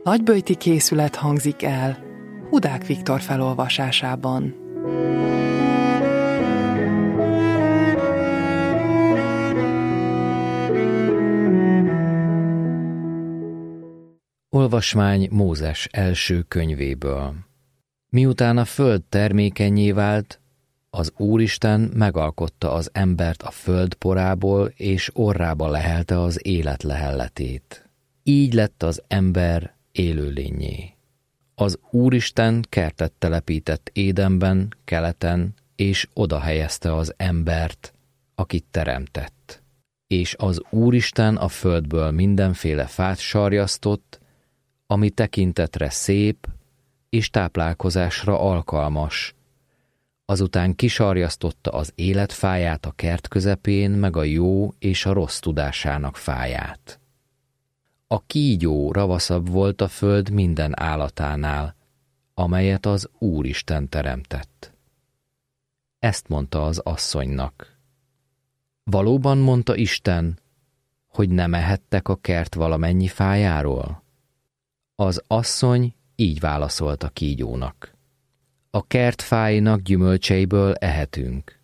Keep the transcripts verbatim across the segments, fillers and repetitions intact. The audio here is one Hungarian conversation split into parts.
Nagyböjti készület hangzik el Hudák Viktor felolvasásában. Olvasmány Mózes első könyvéből. Miután a föld termékennyé vált, az Úristen megalkotta az embert a föld porából, és orrába lehelte az élet lehelletét. Így lett az ember élőlényé. Az Úristen kertet telepített Édenben, keleten, és oda helyezte az embert, akit teremtett. És az Úristen a földből mindenféle fát sarjasztott, ami tekintetre szép és táplálkozásra alkalmas. Azután kisarjasztotta az életfáját a kert közepén, meg a jó és a rossz tudásának fáját. A kígyó ravaszabb volt a föld minden állatánál, amelyet az Úristen teremtett. Ezt mondta az asszonynak. Valóban mondta Isten, hogy nem ehettek a kert valamennyi fájáról? Az asszony így válaszolt a kígyónak. A kert fáinak gyümölcseiből ehetünk.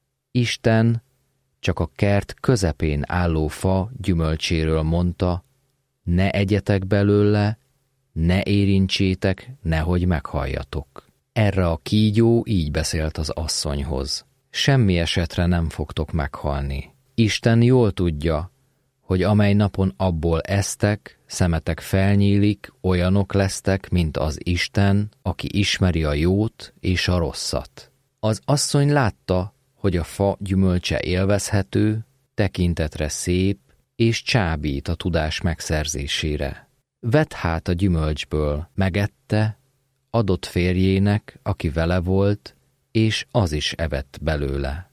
Isten csak a kert közepén álló fa gyümölcséről mondta, ne egyetek belőle, ne érintsétek, nehogy meghalljatok. Erre a kígyó így beszélt az asszonyhoz. Semmi esetre nem fogtok meghalni. Isten jól tudja, hogy amely napon abból esztek, szemetek felnyílik, olyanok lesztek, mint az Isten, aki ismeri a jót és a rosszat. Az asszony látta, hogy a fa gyümölcse élvezhető, tekintetre szép, és csábít a tudás megszerzésére. Vett hát a gyümölcsből, megette, adott férjének, aki vele volt, és az is evett belőle.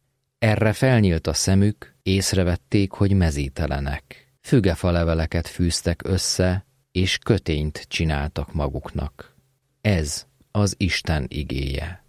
Erre felnyílt a szemük, észrevették, hogy mezítelenek. Fügefaleveleket fűztek össze, és kötényt csináltak maguknak. Ez az Isten igéje.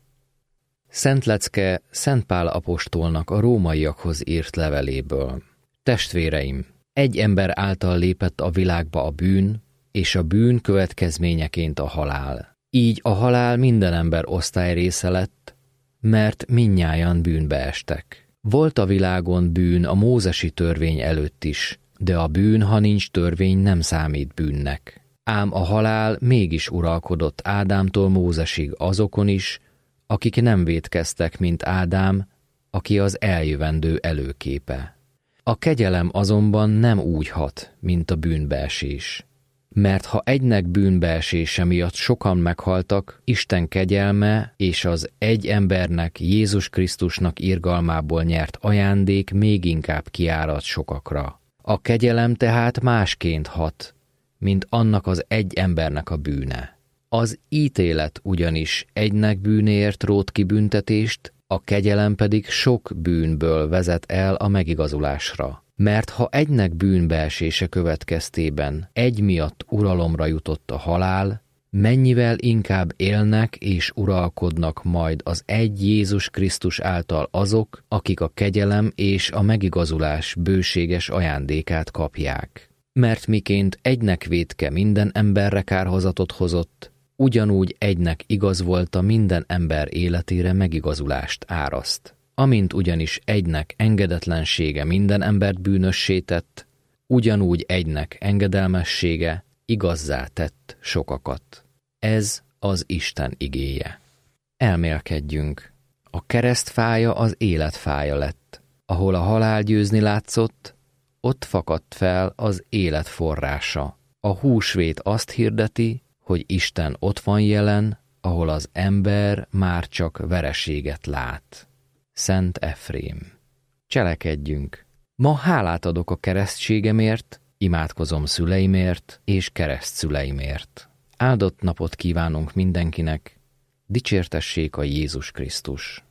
Szent lecke Szent Pál apostolnak a rómaiakhoz írt leveléből. Testvéreim, egy ember által lépett a világba a bűn, és a bűn következményeként a halál. Így a halál minden ember osztályrésze lett, mert mindnyájan bűnbe estek. Volt a világon bűn a mózesi törvény előtt is, de a bűn, ha nincs törvény, nem számít bűnnek. Ám a halál mégis uralkodott Ádámtól Mózesig azokon is, akik nem vétkeztek, mint Ádám, aki az eljövendő előképe. A kegyelem azonban nem úgy hat, mint a bűnbeesés. Mert ha egynek bűnbeesése miatt sokan meghaltak, Isten kegyelme és az egy embernek, Jézus Krisztusnak irgalmából nyert ajándék még inkább kiárad sokakra. A kegyelem tehát másként hat, mint annak az egy embernek a bűne. Az ítélet ugyanis egynek bűnéért rótt ki büntetést, a kegyelem pedig sok bűnből vezet el a megigazulásra. Mert ha egynek bűnbeesése következtében egy miatt uralomra jutott a halál, mennyivel inkább élnek és uralkodnak majd az egy Jézus Krisztus által azok, akik a kegyelem és a megigazulás bőséges ajándékát kapják. Mert miként egynek vétke minden emberre kárhozatot hozott, ugyanúgy egynek igaz volt a minden ember életére megigazulást áraszt. Amint ugyanis egynek engedetlensége minden embert bűnössé tett, ugyanúgy egynek engedelmessége igazzá tett sokakat. Ez az Isten igéje. Elmélkedjünk. A kereszt fája az élet fája lett. Ahol a halál győzni látszott, ott fakadt fel az élet forrása. A húsvét azt hirdeti, hogy Isten ott van jelen, ahol az ember már csak vereséget lát. Szent Efrém. Cselekedjünk! Ma hálát adok a keresztségemért, imádkozom szüleimért és keresztszüleimért. Áldott napot kívánunk mindenkinek, dicsértessék a Jézus Krisztus.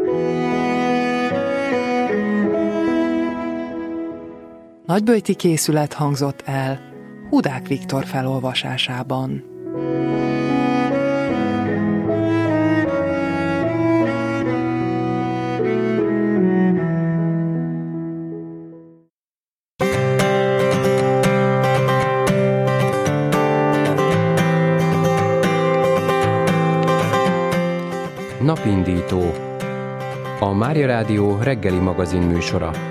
Nagyböjti készület hangzott el Hudák Viktor felolvasásában. Napindító, a Mária Rádió reggeli magazin műsora.